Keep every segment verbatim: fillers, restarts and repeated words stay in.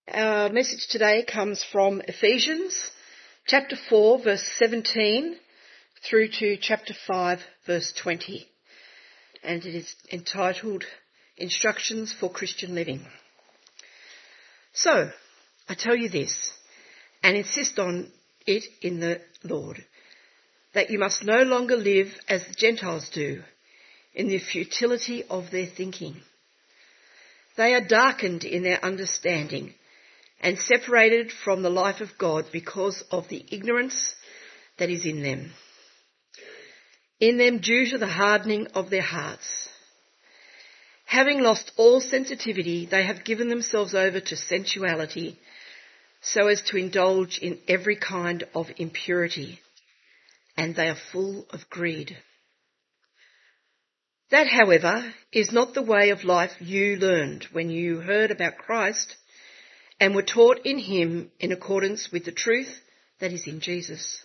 Our message today comes from Ephesians chapter four verse seventeen through to chapter five verse twenty, and it is entitled Instructions for Christian Living. So, I tell you this, and insist on it in the Lord, that you must no longer live as the Gentiles do, in the futility of their thinking. They are darkened in their understanding and separated from the life of God because of the ignorance that is in them. In them due to the hardening of their hearts. Having lost all sensitivity, they have given themselves over to sensuality so as to indulge in every kind of impurity, and they are full of greed. That, however, is not the way of life you learned when you heard about Christ and were taught in him in accordance with the truth that is in Jesus.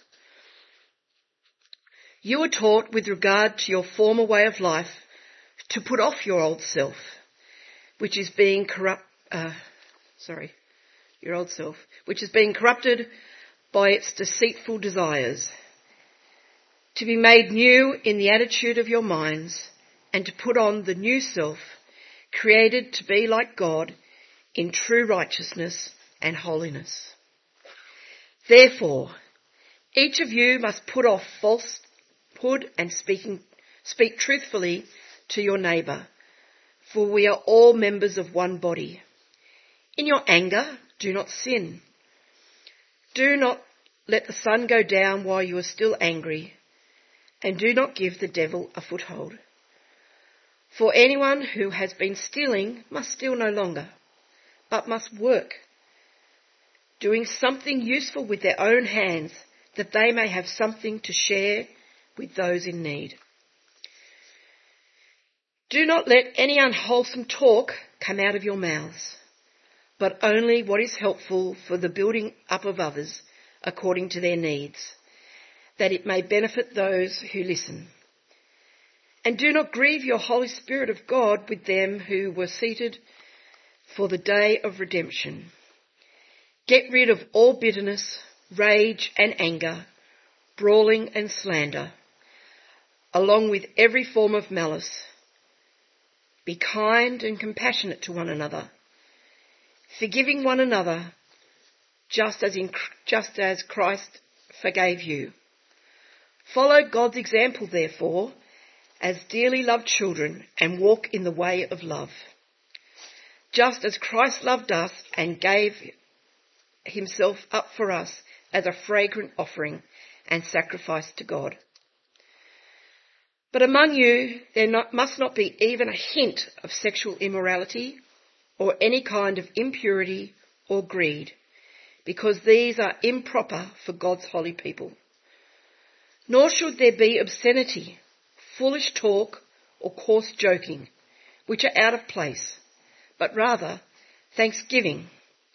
You were taught with regard to your former way of life to put off your old self, which is being corrupt, uh, sorry, your old self, which is being corrupted by its deceitful desires, to be made new in the attitude of your minds, and to put on the new self, created to be like God in true righteousness and holiness. Therefore, each of you must put off falsehood and speaking, speak truthfully to your neighbour, for we are all members of one body. In your anger, do not sin. Do not let the sun go down while you are still angry, and do not give the devil a foothold. For anyone who has been stealing must steal no longer, but must work, doing something useful with their own hands, that they may have something to share with those in need. Do not let any unwholesome talk come out of your mouths, but only what is helpful for the building up of others according to their needs, that it may benefit those who listen. And do not grieve your Holy Spirit of God with them who were seated for the day of redemption. Get rid of all bitterness, rage and anger, brawling and slander, along with every form of malice. Be kind and compassionate to one another, forgiving one another, just as in, just as Christ forgave you. Follow God's example, therefore, as dearly loved children, and walk in the way of love, just as Christ loved us and gave himself up for us as a fragrant offering and sacrifice to God. But among you there not, must not be even a hint of sexual immorality or any kind of impurity or greed, because these are improper for God's holy people. Nor should there be obscenity, foolish talk or coarse joking, which are out of place, but rather thanksgiving.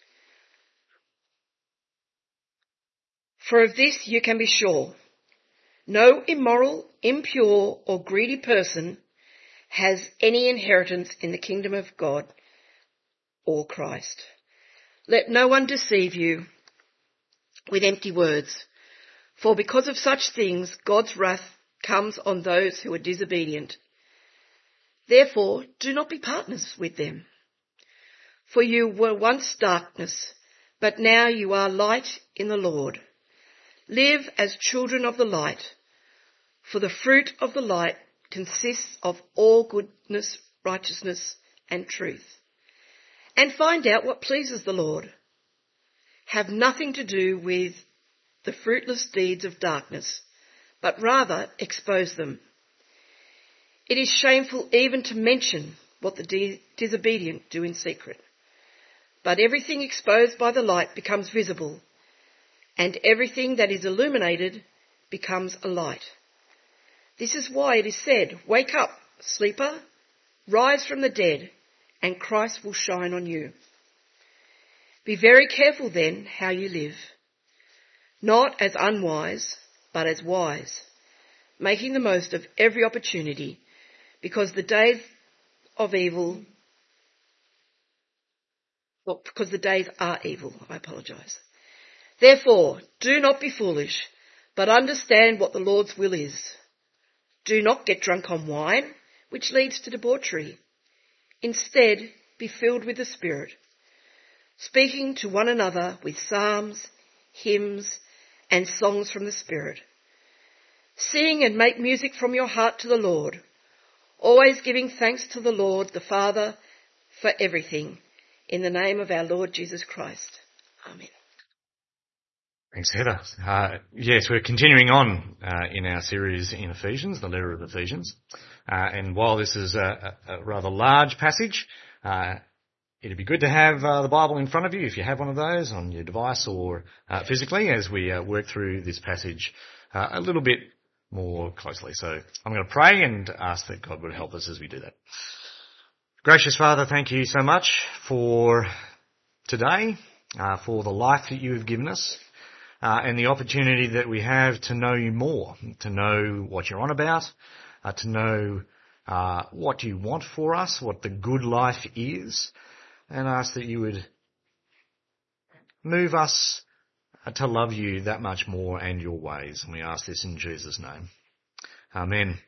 For of this you can be sure, no immoral, impure or greedy person has any inheritance in the kingdom of God or Christ. Let no one deceive you with empty words, for because of such things God's wrath comes on those who are disobedient. Therefore, do not be partners with them. For you were once darkness, but now you are light in the Lord. Live as children of the light, for the fruit of the light consists of all goodness, righteousness, and truth. And find out what pleases the Lord. Have nothing to do with the fruitless deeds of darkness, but rather expose them. It is shameful even to mention what the de- disobedient do in secret. But everything exposed by the light becomes visible, and everything that is illuminated becomes a light. This is why it is said, "Wake up, sleeper, rise from the dead, and Christ will shine on you." Be very careful then how you live, not as unwise, but as wise, making the most of every opportunity, because the days of evil Well, because the days are evil. I apologise. Therefore, do not be foolish, but understand what the Lord's will is. Do not get drunk on wine, which leads to debauchery. Instead, be filled with the Spirit, speaking to one another with psalms, hymns, and songs from the Spirit. Sing and make music from your heart to the Lord, always giving thanks to the Lord the Father for everything, in the name of our Lord Jesus Christ. Amen. Thanks, Heather. Uh, yes, we're continuing on uh, in our series in Ephesians, the letter of Ephesians. Uh, and while this is a, a rather large passage, uh, it'd be good to have uh, the Bible in front of you, if you have one of those, on your device or uh, physically, as we uh, work through this passage uh, a little bit more closely. So I'm going to pray and ask that God would help us as we do that. Gracious Father, thank you so much for today, uh, for the life that you have given us. Uh, and the opportunity that we have to know you more, to know what you're on about, uh, to know uh, what you want for us, what the good life is, and ask that you would move us to love you that much more and your ways. And we ask this in Jesus' name. Amen.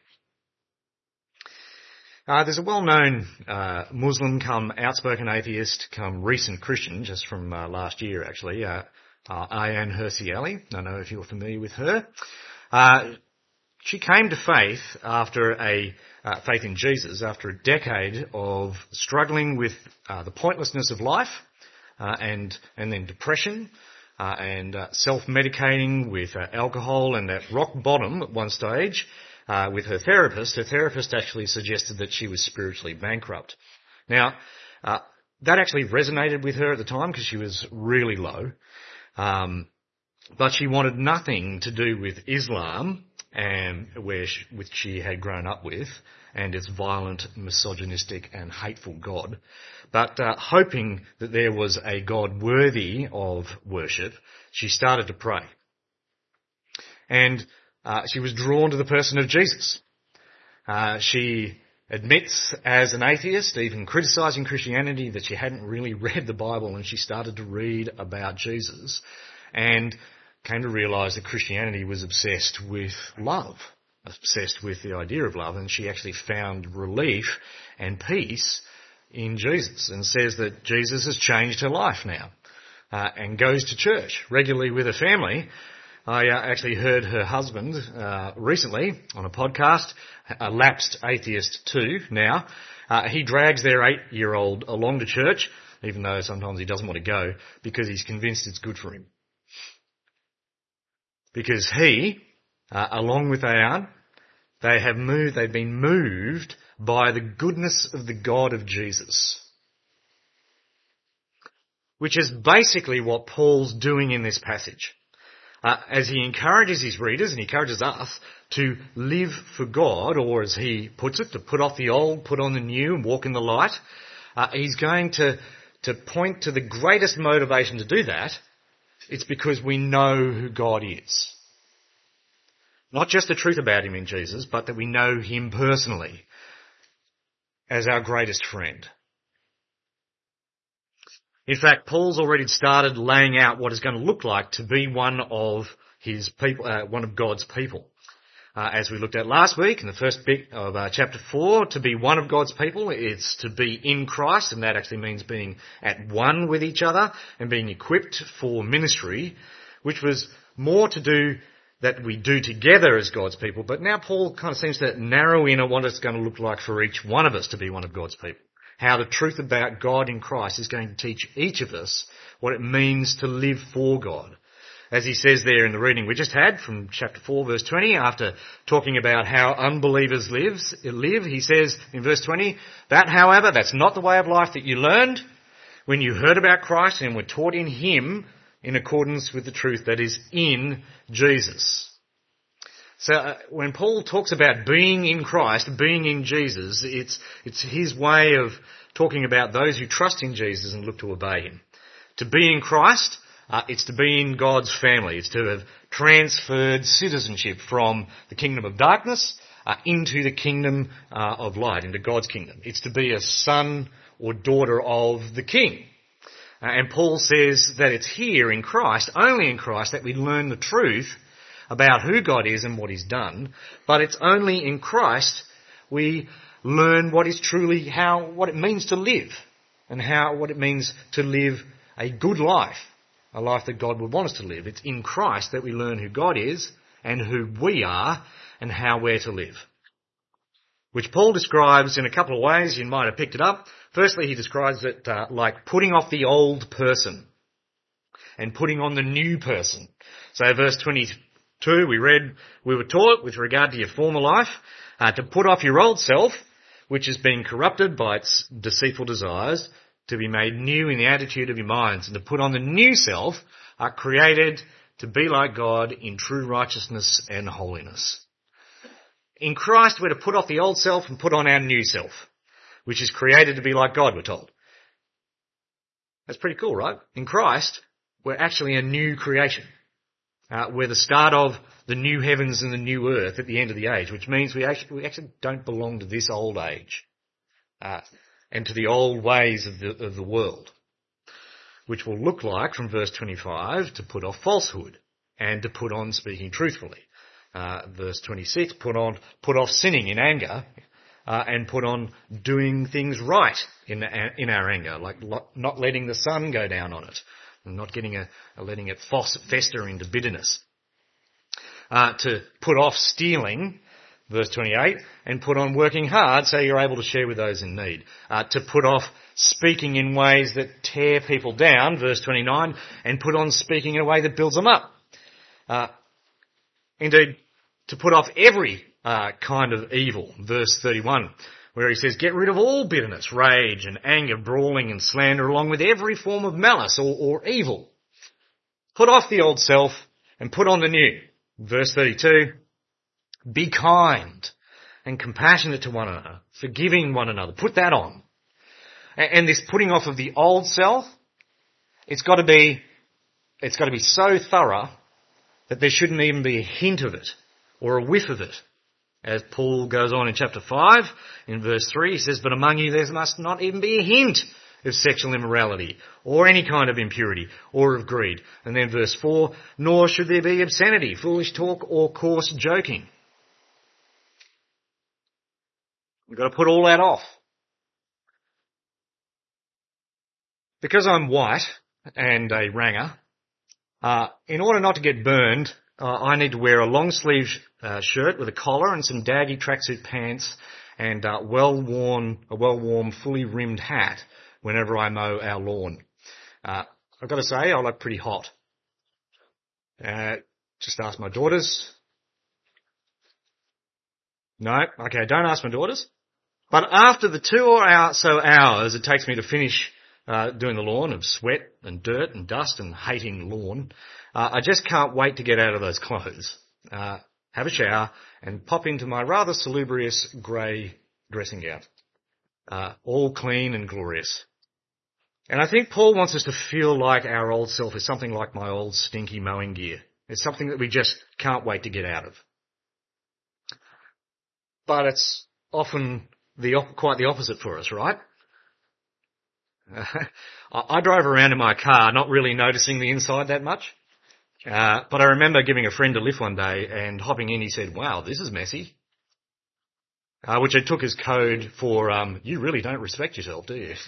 Uh, there's a well-known uh, Muslim come outspoken atheist come recent Christian, just from uh, last year actually, uh, Uh, Ayaan Hirsi Ali. I don't know if you're familiar with her. Uh, she came to faith after a, uh, faith in Jesus after a decade of struggling with uh, the pointlessness of life, uh, and, and then depression, uh, and uh, self-medicating with uh, alcohol, and at rock bottom at one stage, uh, with her therapist. Her therapist actually suggested that she was spiritually bankrupt. Now, uh, that actually resonated with her at the time because she was really low. Um, but she wanted nothing to do with Islam, and where she, which she had grown up with, and its violent, misogynistic and hateful God. But uh, hoping that there was a God worthy of worship, she started to pray. And uh, she was drawn to the person of Jesus. Uh, she admits as an atheist, even criticising Christianity, that she hadn't really read the Bible, and she started to read about Jesus and came to realise that Christianity was obsessed with love, obsessed with the idea of love, and she actually found relief and peace in Jesus, and says that Jesus has changed her life now, uh, and goes to church regularly with her family. I uh, actually heard her husband uh, recently on a podcast, a lapsed atheist too now. Uh, he drags their eight-year-old along to church, even though sometimes he doesn't want to go, because he's convinced it's good for him. Because he, uh, along with Ayaan, they have moved, they've been moved by the goodness of the God of Jesus. Which is basically what Paul's doing in this passage. Uh, as he encourages his readers, and he encourages us, to live for God, or as he puts it, to put off the old, put on the new, and walk in the light, uh, he's going to, to point to the greatest motivation to do that. It's because we know who God is. Not just the truth about him in Jesus, but that we know him personally as our greatest friend. In fact, Paul's already started laying out what it's going to look like to be one of his people, uh, one of God's people. Uh, as we looked at last week in the first bit of uh, chapter four, to be one of God's people, it's to be in Christ, and that actually means being at one with each other and being equipped for ministry, which was more to do that we do together as God's people. But now Paul kind of seems to narrow in on what it's going to look like for each one of us to be one of God's people. How the truth about God in Christ is going to teach each of us what it means to live for God. As he says there in the reading we just had from chapter four, verse twenty, after talking about how unbelievers lives, live, he says in verse twenty, that, however, that's not the way of life that you learned when you heard about Christ and were taught in him in accordance with the truth that is in Jesus. So uh, when Paul talks about being in Christ, being in Jesus, it's it's his way of talking about those who trust in Jesus and look to obey him. To be in Christ, uh, it's to be in God's family. It's to have transferred citizenship from the kingdom of darkness uh, into the kingdom uh, of light, into God's kingdom. It's to be a son or daughter of the King. Uh, and Paul says that it's here in Christ, only in Christ, that we learn the truth about who God is and what he's done. But it's only in Christ we learn what is truly how, what it means to live and how, what it means to live a good life, a life that God would want us to live. It's in Christ that we learn who God is and who we are and how we're to live. Which Paul describes in a couple of ways. You might have picked it up. Firstly, he describes it uh, like putting off the old person and putting on the new person. So verse twenty-two, we read, we were taught with regard to your former life uh, to put off your old self, which has been corrupted by its deceitful desires, to be made new in the attitude of your minds, and to put on the new self, are created to be like God in true righteousness and holiness. In Christ, we're to put off the old self and put on our new self, which is created to be like God, we're told. That's pretty cool, right? In Christ, we're actually a new creation. Uh, we're the start of the new heavens and the new earth at the end of the age, which means we actually, we actually don't belong to this old age uh, and to the old ways of the, of the world, which will look like, from verse twenty-five, to put off falsehood and to put on speaking truthfully. Uh, verse twenty-six, put on, put off sinning in anger, uh, and put on doing things right in, in our anger, like not letting the sun go down on it, and not getting a, letting it fester into bitterness. Uh, to put off stealing, verse twenty-eight, and put on working hard so you're able to share with those in need. Uh, to put off speaking in ways that tear people down, verse twenty-nine, and put on speaking in a way that builds them up. Uh, Indeed, to put off every uh, kind of evil, verse thirty-one, where he says, get rid of all bitterness, rage and anger, brawling and slander, along with every form of malice or, or evil. Put off the old self and put on the new. Verse thirty-two, be kind and compassionate to one another, forgiving one another. Put that on. And, and this putting off of the old self, it's got to be, it's got to be so thorough that there shouldn't even be a hint of it or a whiff of it. As Paul goes on in chapter five, in verse three, he says, but among you there must not even be a hint of sexual immorality or any kind of impurity or of greed. And then verse four, nor should there be obscenity, foolish talk or coarse joking. We've got to put all that off. Because I'm white and a ranger, Uh, in order not to get burned, uh, I need to wear a long-sleeve uh, shirt with a collar and some daggy tracksuit pants and uh, well-worn, a well-worn, fully rimmed hat whenever I mow our lawn. Uh, I've got to say, I look pretty hot. Uh, just ask my daughters. No, okay, don't ask my daughters. But after the two or so hours it takes me to finish Uh, doing the lawn of sweat and dirt and dust and hating lawn, uh, I just can't wait to get out of those clothes, uh, have a shower and pop into my rather salubrious grey dressing gown, uh, all clean and glorious. And I think Paul wants us to feel like our old self is something like my old stinky mowing gear. It's something that we just can't wait to get out of. But it's often the op- quite the opposite for us, right? I drove around in my car not really noticing the inside that much. Uh, but I remember giving a friend a lift one day and hopping in, he said, wow, this is messy. Uh, which I took as code for, um, you really don't respect yourself, do you?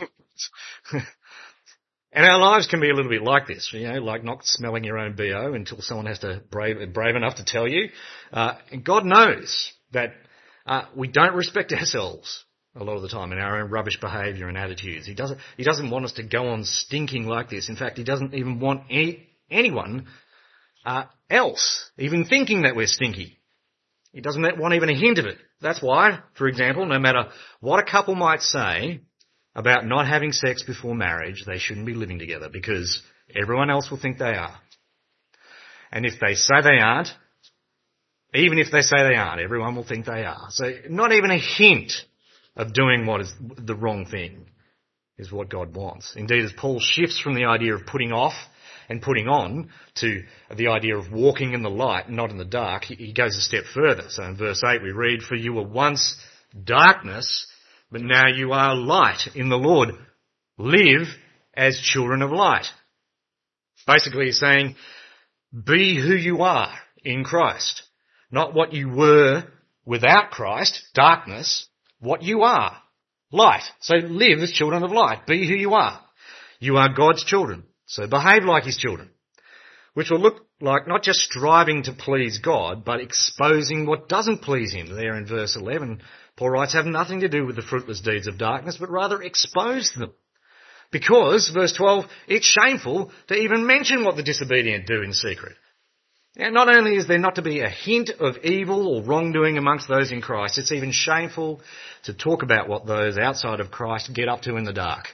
And our lives can be a little bit like this, you know, like not smelling your own B O until someone has to brave, brave enough to tell you. Uh, and God knows that, uh, we don't respect ourselves a lot of the time in our own rubbish behaviour and attitudes. He doesn't, he doesn't want us to go on stinking like this. In fact, he doesn't even want any, anyone, uh, else even thinking that we're stinky. He doesn't want even a hint of it. That's why, for example, no matter what a couple might say about not having sex before marriage, they shouldn't be living together because everyone else will think they are. And if they say they aren't, even if they say they aren't, everyone will think they are. So not even a hint of doing what is the wrong thing is what God wants. Indeed, as Paul shifts from the idea of putting off and putting on to the idea of walking in the light, not in the dark, he goes a step further. So in verse eight we read, for you were once darkness, but now you are light in the Lord. Live as children of light. Basically he's saying, be who you are in Christ, not what you were without Christ, darkness, what you are, light. So live as children of light. Be who you are. You are God's children, so behave like his children, which will look like not just striving to please God, but exposing what doesn't please him. There in verse eleven, Paul writes, have nothing to do with the fruitless deeds of darkness, but rather expose them. Because, verse twelve, it's shameful to even mention what the disobedient do in secret. Now, not only is there not to be a hint of evil or wrongdoing amongst those in Christ, it's even shameful to talk about what those outside of Christ get up to in the dark.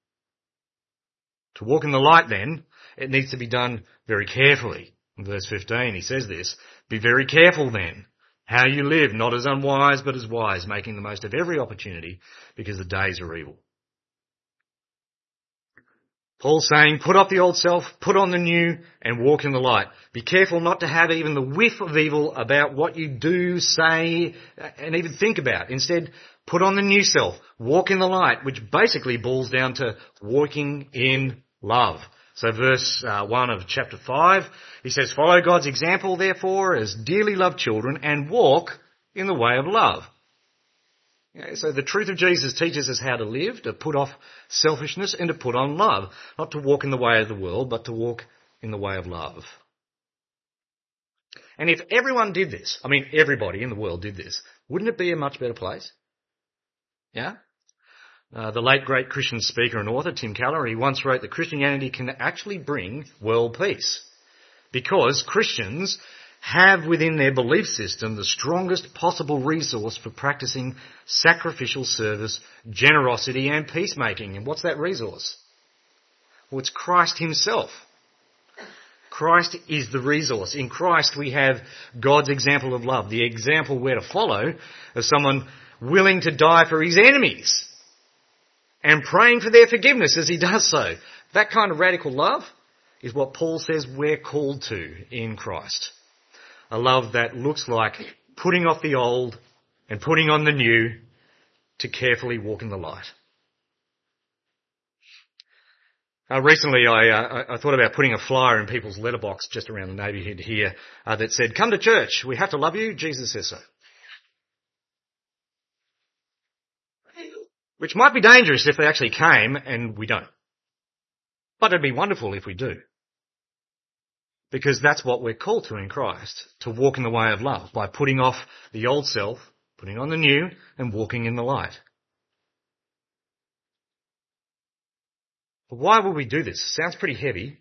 To walk in the light, then, it needs to be done very carefully. In verse fifteen, he says this, be very careful then how you live, not as unwise but as wise, making the most of every opportunity because the days are evil. Paul's saying, put off the old self, put on the new, and walk in the light. Be careful not to have even the whiff of evil about what you do, say, and even think about. Instead, put on the new self, walk in the light, which basically boils down to walking in love. So verse uh, one of chapter five, he says, follow God's example, therefore, as dearly loved children, and walk in the way of love. Okay, so the truth of Jesus teaches us how to live, to put off selfishness and to put on love. Not to walk in the way of the world, but to walk in the way of love. And if everyone did this, I mean everybody in the world did this, wouldn't it be a much better place? Yeah? Uh, the late great Christian speaker and author Tim Keller, he once wrote that Christianity can actually bring world peace. Because Christians have within their belief system the strongest possible resource for practicing sacrificial service, generosity and peacemaking. And what's that resource? Well, it's Christ himself. Christ is the resource. In Christ we have God's example of love, the example we're to follow of someone willing to die for his enemies and praying for their forgiveness as he does so. That kind of radical love is what Paul says we're called to in Christ. A love that looks like putting off the old and putting on the new to carefully walk in the light. Uh, recently I, uh, I thought about putting a flyer in people's letterbox just around the neighbourhood here uh, that said, come to church, we have to love you, Jesus says so. Which might be dangerous if they actually came and we don't. But it'd be wonderful if we do. Because that's what we're called to in Christ, to walk in the way of love, by putting off the old self, putting on the new, and walking in the light. But why would we do this? Sounds pretty heavy.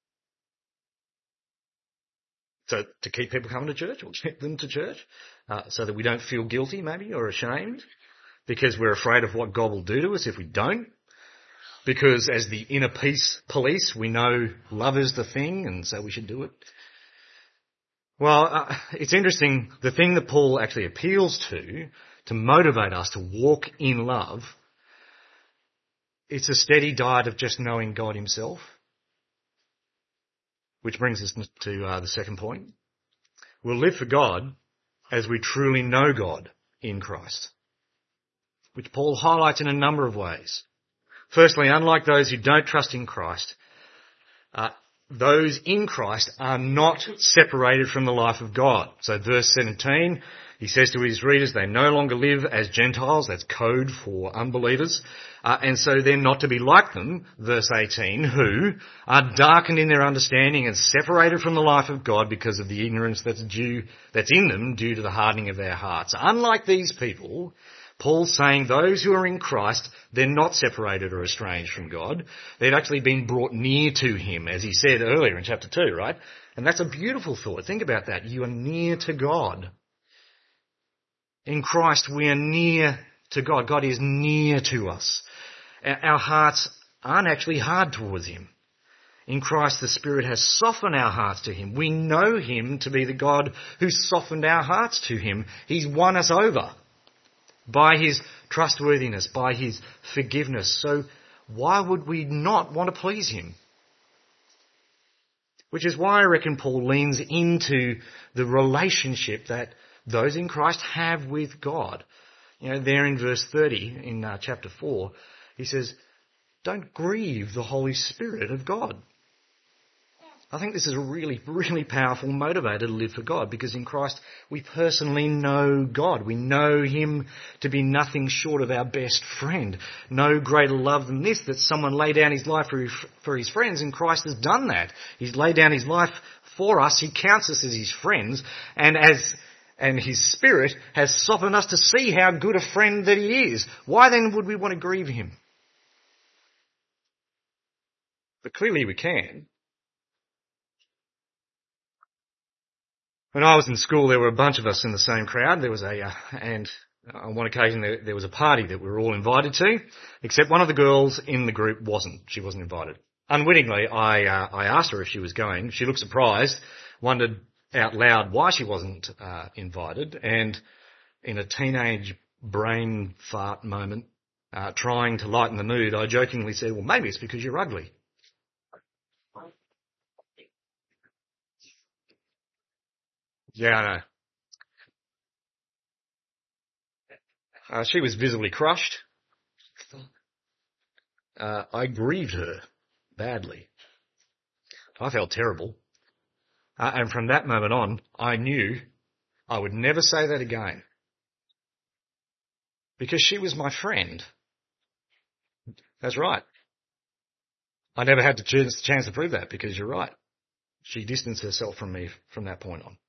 So to keep people coming to church, or get them to church, uh, so that we don't feel guilty maybe, or ashamed, because we're afraid of what God will do to us if we don't. Because as the inner peace police, we know love is the thing, and so we should do it. Well, uh, it's interesting, the thing that Paul actually appeals to, to motivate us to walk in love, it's a steady diet of just knowing God himself. Which brings us to uh, the second point. We'll live for God as we truly know God in Christ. Which Paul highlights in a number of ways. Firstly, unlike those who don't trust in Christ, uh, those in Christ are not separated from the life of God. So verse seventeen, he says to his readers, they no longer live as Gentiles, that's code for unbelievers, uh, and so they're not to be like them, verse eighteen, who are darkened in their understanding and separated from the life of God because of the ignorance that's due, that's in them due to the hardening of their hearts. Unlike these people, Paul's saying those who are in Christ, they're not separated or estranged from God. They've actually been brought near to him, as he said earlier in chapter two, right? And that's a beautiful thought. Think about that. You are near to God. In Christ, we are near to God. God is near to us. Our hearts aren't actually hard towards him. In Christ, the Spirit has softened our hearts to him. We know him to be the God who softened our hearts to him. He's won us over by his trustworthiness, by his forgiveness. So why would we not want to please him? Which is why I reckon Paul leans into the relationship that those in Christ have with God. You know, there in verse thirty in uh, chapter four, he says, don't grieve the Holy Spirit of God. I think this is a really, really powerful motivator to live for God, because in Christ we personally know God. We know him to be nothing short of our best friend. No greater love than this, that someone lay down his life for, for his friends, and Christ has done that. He's laid down his life for us. He counts us as his friends, and as and his Spirit has softened us to see how good a friend that he is. Why then would we want to grieve him? But clearly we can. When I was in school, there were a bunch of us in the same crowd. There was a, uh, and on one occasion there, there was a party that we were all invited to, except one of the girls in the group wasn't. She wasn't invited. Unwittingly, I, uh, I asked her if she was going. She looked surprised, wondered out loud why she wasn't, uh, invited, and in a teenage brain fart moment, uh, trying to lighten the mood, I jokingly said, well, maybe it's because you're ugly. Yeah, I know. Uh, she was visibly crushed. Uh, I grieved her badly. I felt terrible. Uh, and from that moment on, I knew I would never say that again. Because she was my friend. That's right. I never had the chance, chance to prove that, because you're right. She distanced herself from me from that point on.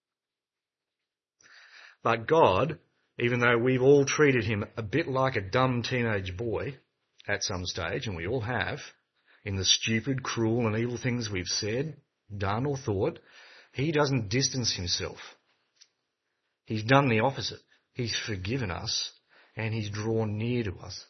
But God, even though we've all treated him a bit like a dumb teenage boy at some stage, and we all have, in the stupid, cruel and evil things we've said, done or thought, he doesn't distance himself. He's done the opposite. He's forgiven us and he's drawn near to us.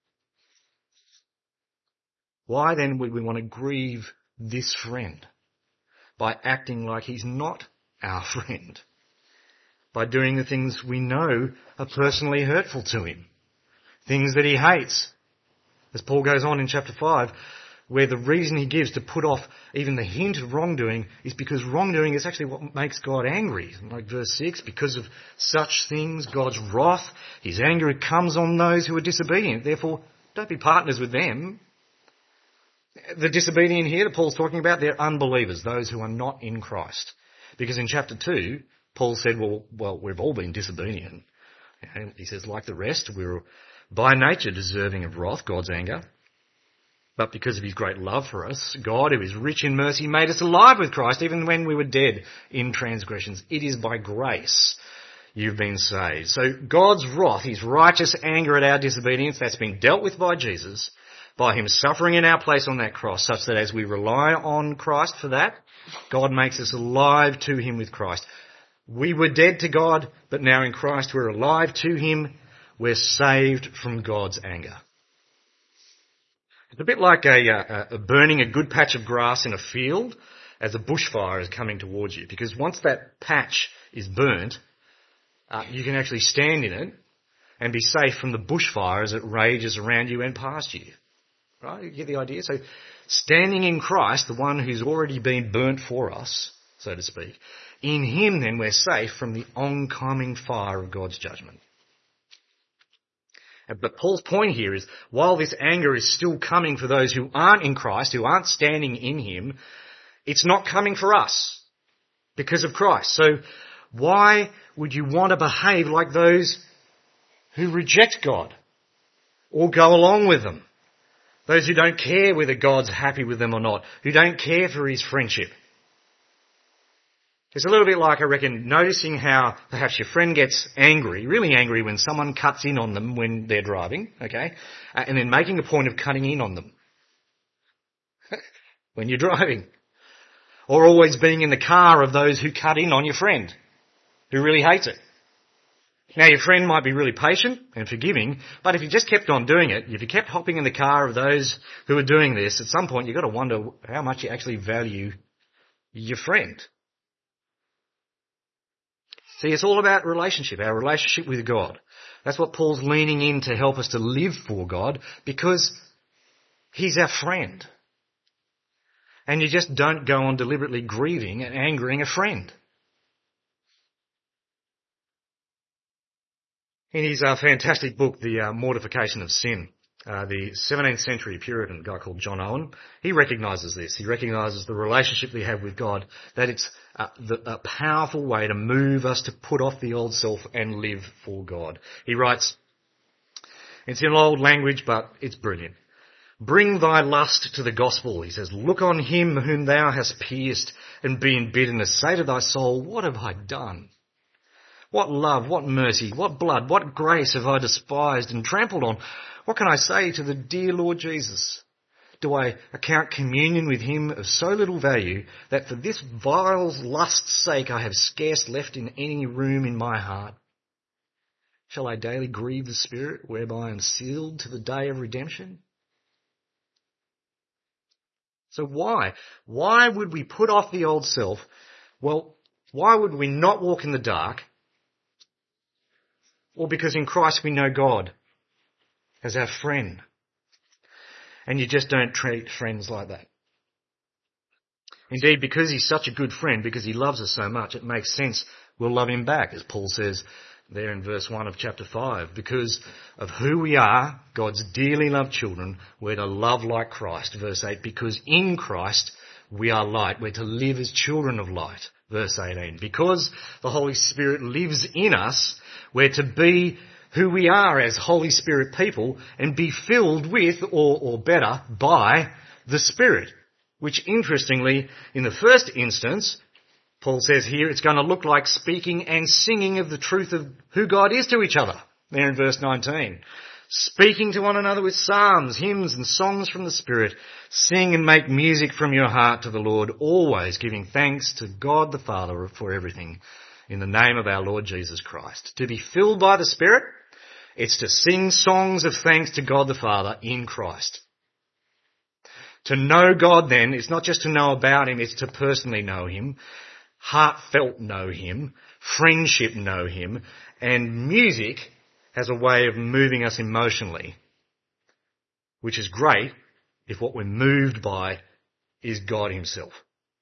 Why then would we want to grieve this friend by acting like he's not our friend? By doing the things we know are personally hurtful to him, things that he hates. As Paul goes on in chapter five, where the reason he gives to put off even the hint of wrongdoing is because wrongdoing is actually what makes God angry. Like verse six, because of such things, God's wrath, his anger comes on those who are disobedient. Therefore, don't be partners with them. The disobedient here that Paul's talking about, they're unbelievers, those who are not in Christ. Because in chapter two, Paul said, well, well, we've all been disobedient. And he says, like the rest, we're by nature deserving of wrath, God's anger. But because of his great love for us, God, who is rich in mercy, made us alive with Christ even when we were dead in transgressions. It is by grace you've been saved. So God's wrath, his righteous anger at our disobedience, that's been dealt with by Jesus, by him suffering in our place on that cross, such that as we rely on Christ for that, God makes us alive to him with Christ. We were dead to God, but now in Christ we're alive to him. We're saved from God's anger. It's a bit like a, a, a burning a good patch of grass in a field as a bushfire is coming towards you. Because once that patch is burnt, uh, you can actually stand in it and be safe from the bushfire as it rages around you and past you. Right? You get the idea? So standing in Christ, the one who's already been burnt for us, so to speak, in him then we're safe from the oncoming fire of God's judgment. But Paul's point here is, while this anger is still coming for those who aren't in Christ, who aren't standing in him, it's not coming for us because of Christ. So why would you want to behave like those who reject God or go along with them? Those who don't care whether God's happy with them or not, who don't care for his friendship. It's a little bit like, I reckon, noticing how perhaps your friend gets angry, really angry when someone cuts in on them when they're driving, okay, uh, and then making a point of cutting in on them when you're driving. Or always being in the car of those who cut in on your friend, who really hates it. Now, your friend might be really patient and forgiving, but if you just kept on doing it, if you kept hopping in the car of those who are doing this, at some point you've got to wonder how much you actually value your friend. See, it's all about relationship, our relationship with God. That's what Paul's leaning in to help us to live for God, because he's our friend. And you just don't go on deliberately grieving and angering a friend. In his uh, fantastic book, The uh, Mortification of Sin, Uh, the seventeenth century Puritan, a guy called John Owen, he recognises this. He recognises the relationship we have with God, that it's a, the, a powerful way to move us to put off the old self and live for God. He writes, it's in old language, but it's brilliant. Bring thy lust to the gospel, he says. Look on him whom thou hast pierced, and be in bitterness. Say to thy soul, what have I done? What love, what mercy, what blood, what grace have I despised and trampled on? What can I say to the dear Lord Jesus? Do I account communion with him of so little value that for this vile lust's sake I have scarce left in any room in my heart? Shall I daily grieve the Spirit whereby I am sealed to the day of redemption? So why? Why would we put off the old self? Well, why would we not walk in the dark? Well, because in Christ we know God as our friend. And you just don't treat friends like that. Indeed, because he's such a good friend, because he loves us so much, it makes sense we'll love him back, as Paul says there in verse one of chapter five. Because of who we are, God's dearly loved children, we're to love like Christ, verse eight. Because in Christ we are light. We're to live as children of light, verse eighteen. Because the Holy Spirit lives in us, we're to be who we are as Holy Spirit people and be filled with, or, or better, by the Spirit. Which interestingly, in the first instance, Paul says here, it's going to look like speaking and singing of the truth of who God is to each other. There in verse nineteen. Speaking to one another with psalms, hymns and songs from the Spirit. Sing and make music from your heart to the Lord, always giving thanks to God the Father for everything in the name of our Lord Jesus Christ. To be filled by the Spirit, it's to sing songs of thanks to God the Father in Christ. To know God then is not just to know about him, it's to personally know him. Heartfelt know him, friendship know him, and music has a way of moving us emotionally, which is great if what we're moved by is God himself.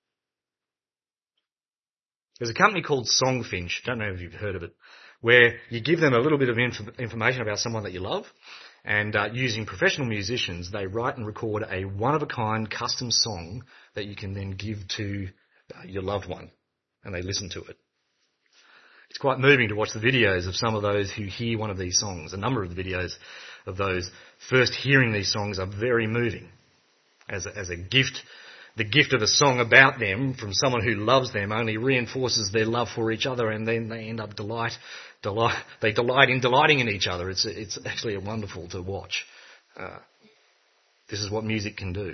There's a company called Songfinch, don't know if you've heard of it, where you give them a little bit of inf- information about someone that you love, and uh, using professional musicians, they write and record a one-of-a-kind custom song that you can then give to uh, your loved one. And they listen to it. It's quite moving to watch the videos of some of those who hear one of these songs. A number of the videos of those first hearing these songs are very moving. As a, as a gift, the gift of a song about them from someone who loves them only reinforces their love for each other, and then they end up delight, delight, they delight in delighting in each other. It's, it's actually wonderful to watch. Uh, this is what music can do.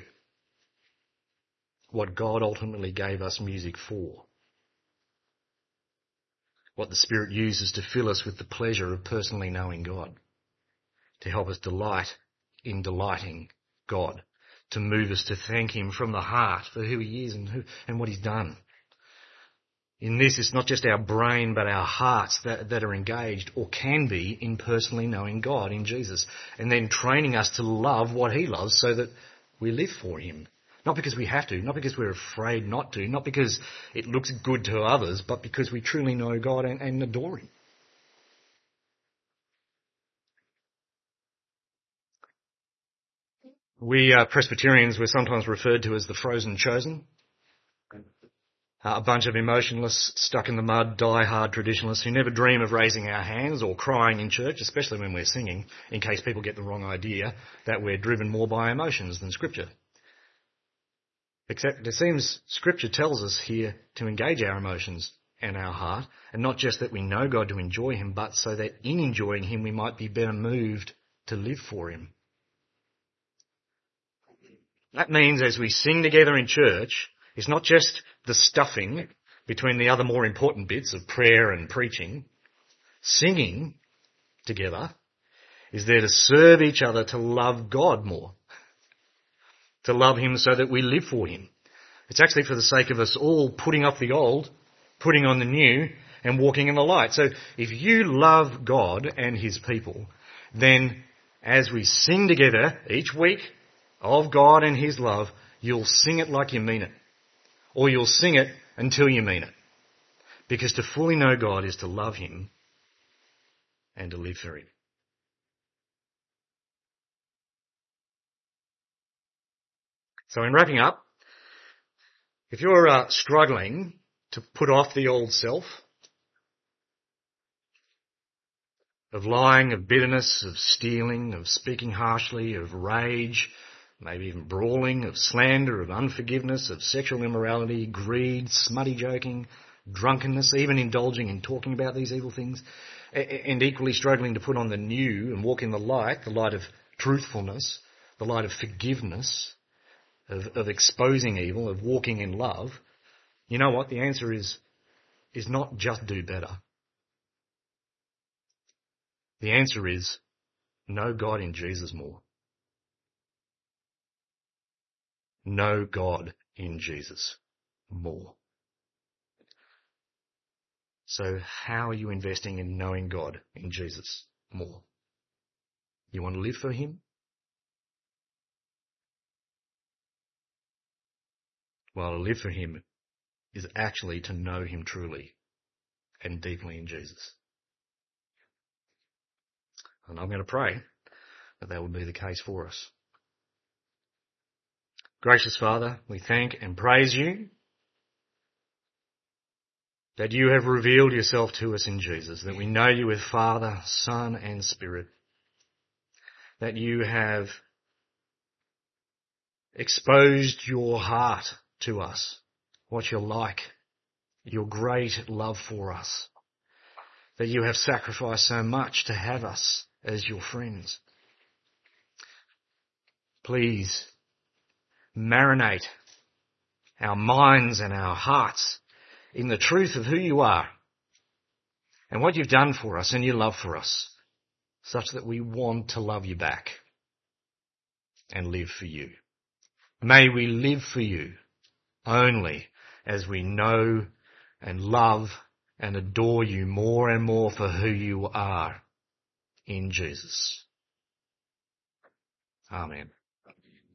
What God ultimately gave us music for. What the Spirit uses to fill us with the pleasure of personally knowing God, to help us delight in delighting God, to move us to thank him from the heart for who he is and who and what he's done. In this, it's not just our brain but our hearts that, that are engaged or can be in personally knowing God in Jesus, and then training us to love what he loves so that we live for him. Not because we have to, not because we're afraid not to, not because it looks good to others, but because we truly know God and, and adore him. We uh, Presbyterians were sometimes referred to as the frozen chosen. Uh, a bunch of emotionless, stuck in the mud, die-hard traditionalists who never dream of raising our hands or crying in church, especially when we're singing, in case people get the wrong idea that we're driven more by emotions than Scripture. Except it seems Scripture tells us here to engage our emotions and our heart, and not just that we know God to enjoy him, but so that in enjoying him we might be better moved to live for him. That means as we sing together in church, it's not just the stuffing between the other more important bits of prayer and preaching. Singing together is there to serve each other to love God more. To love him so that we live for him. It's actually for the sake of us all putting off the old, putting on the new, and walking in the light. So if you love God and his people, then as we sing together each week of God and his love, you'll sing it like you mean it. Or you'll sing it until you mean it. Because to fully know God is to love him and to live for him. So in wrapping up, if you're uh, struggling to put off the old self, of lying, of bitterness, of stealing, of speaking harshly, of rage, maybe even brawling, of slander, of unforgiveness, of sexual immorality, greed, smutty joking, drunkenness, even indulging in talking about these evil things, and equally struggling to put on the new and walk in the light, the light of truthfulness, the light of forgiveness, of, of exposing evil, of walking in love, you know what? The answer is, is not just do better. The answer is know God in Jesus more. Know God in Jesus more. So how are you investing in knowing God in Jesus more? You want to live for him? Well, to live for him is actually to know him truly and deeply in Jesus. And I'm going to pray that that would be the case for us. Gracious Father, we thank and praise you that you have revealed yourself to us in Jesus, that we know you as Father, Son and Spirit, that you have exposed your heart to us, what you're like, your great love for us, that you have sacrificed so much to have us as your friends. Please marinate our minds and our hearts in the truth of who you are and what you've done for us and your love for us, such that we want to love you back and live for you. May we live for you only as we know and love and adore you more and more for who you are in Jesus. Amen.